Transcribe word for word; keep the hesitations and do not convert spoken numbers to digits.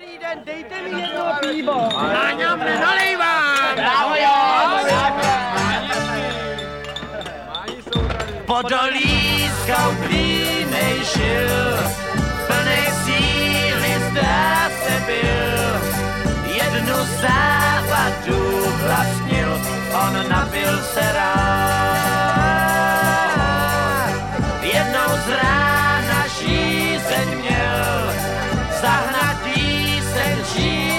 Dobrý den, dejte mi jedno pivo. Na něm nenalejvám. Bravo, jo. Podolí skautlínej šil, plnej síly zdá se byl. Jednu závadu vlastnil, on napil se rád. Jednou z rána žízeň měl, zahnatý sen žízeň.